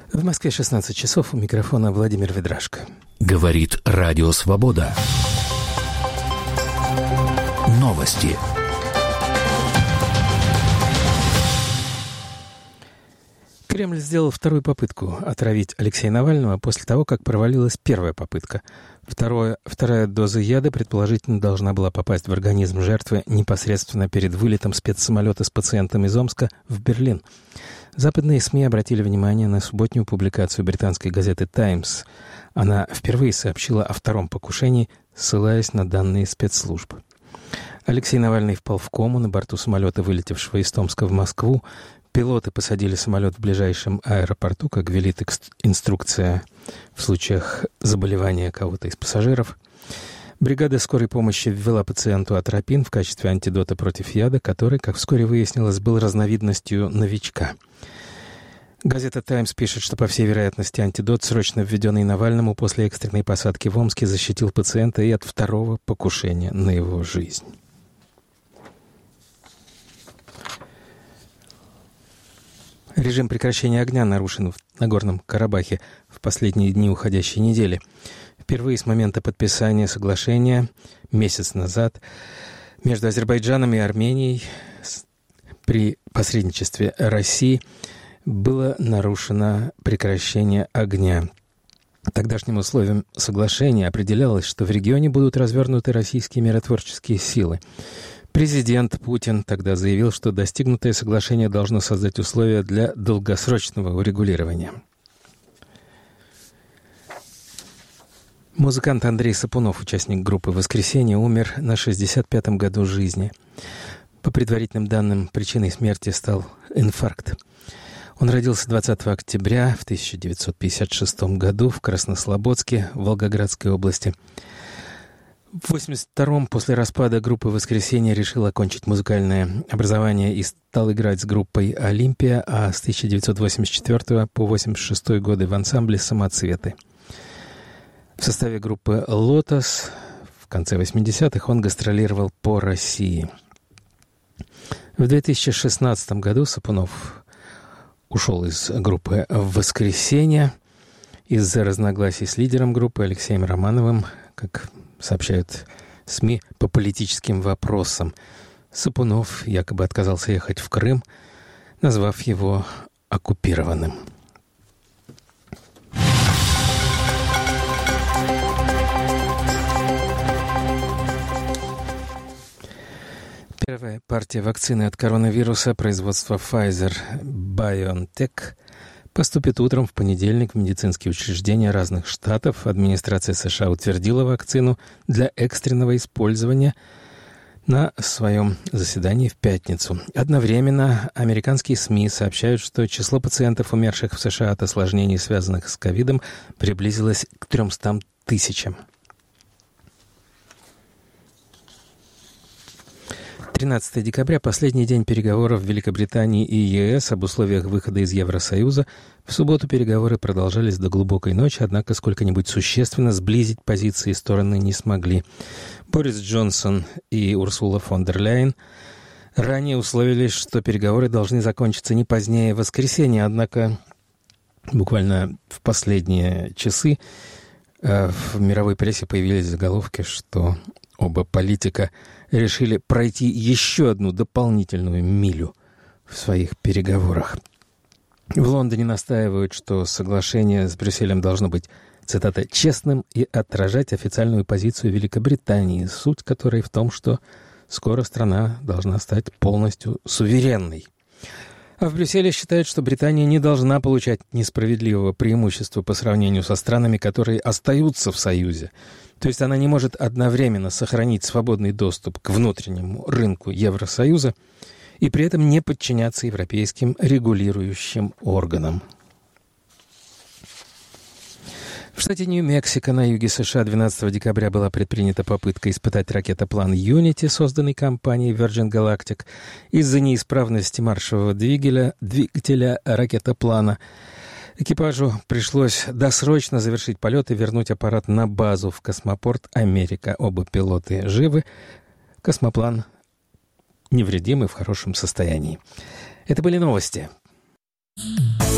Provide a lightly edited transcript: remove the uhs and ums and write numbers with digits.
В Москве 16 часов, у микрофона Владимир Ведрашко. Говорит Радио Свобода. Новости. Кремль сделал вторую попытку отравить Алексея Навального после того, как провалилась первая попытка. Вторая доза яда, предположительно, должна была попасть в организм жертвы непосредственно перед вылетом спецсамолета с пациентом из Омска в Берлин. Западные СМИ обратили внимание на субботнюю публикацию британской газеты «Таймс». Она впервые сообщила о втором покушении, ссылаясь на данные спецслужб. Алексей Навальный впал в кому на борту самолета, вылетевшего из Томска в Москву. Пилоты посадили самолет в ближайшем аэропорту, как велит инструкция в случаях заболевания кого-то из пассажиров. Бригада скорой помощи ввела пациенту атропин в качестве антидота против яда, который, как вскоре выяснилось, был разновидностью новичка. Газета «Таймс» пишет, что, по всей вероятности, антидот, срочно введенный Навальному после экстренной посадки в Омске, защитил пациента и от второго покушения на его жизнь. Режим прекращения огня нарушен в Нагорном Карабахе в последние дни уходящей недели. Впервые с момента подписания соглашения месяц назад между Азербайджаном и Арменией при посредничестве России было нарушено прекращение огня. Тогдашним условием соглашения определялось, что в регионе будут развернуты российские миротворческие силы. Президент Путин тогда заявил, что достигнутое соглашение должно создать условия для долгосрочного урегулирования. Музыкант Андрей Сапунов, участник группы «Воскресенье», умер на 65-м году жизни. По предварительным данным, причиной смерти стал инфаркт. Он родился 20 октября в 1956 году в Краснослободске, Волгоградской области. В 1982-м, после распада группы «Воскресенье», решил окончить музыкальное образование и стал играть с группой «Олимпия», а с 1984 по 1986 годы в ансамбле «Самоцветы». В составе группы «Лотос» в конце 80-х он гастролировал по России. В 2016 году Сапунов ушел из группы «Воскресенье» из-за разногласий с лидером группы Алексеем Романовым, как сообщают СМИ, по политическим вопросам. Сапунов якобы отказался ехать в Крым, назвав его оккупированным. Первая партия вакцины от коронавируса производства Pfizer-BioNTech поступит утром в понедельник в медицинские учреждения разных штатов. Администрация США утвердила вакцину для экстренного использования на своем заседании в пятницу. Одновременно американские СМИ сообщают, что число пациентов, умерших в США от осложнений, связанных с ковидом, приблизилось к 300 тысячам. 13 декабря – последний день переговоров Великобритании и ЕС об условиях выхода из Евросоюза. В субботу переговоры продолжались до глубокой ночи, однако сколько-нибудь существенно сблизить позиции стороны не смогли. Борис Джонсон и Урсула фон дер Ляйен ранее условились, что переговоры должны закончиться не позднее воскресенья, однако буквально в последние часы в мировой прессе появились заголовки, что оба политика решили пройти еще одну дополнительную милю в своих переговорах. В Лондоне настаивают, что соглашение с Брюсселем должно быть, цитата, «честным и отражать официальную позицию Великобритании», суть которой в том, что скоро страна должна стать полностью суверенной. А в Брюсселе считают, что Британия не должна получать несправедливого преимущества по сравнению со странами, которые остаются в Союзе. То есть она не может одновременно сохранить свободный доступ к внутреннему рынку Евросоюза и при этом не подчиняться европейским регулирующим органам. В штате Нью-Мексико на юге США 12 декабря была предпринята попытка испытать ракетоплан Unity, созданный компанией Virgin Galactic. Из-за неисправности маршевого двигателя ракетоплана экипажу пришлось досрочно завершить полет и вернуть аппарат на базу в космопорт Америка. Оба пилоты живы. Космоплан невредим и в хорошем состоянии. Это были новости.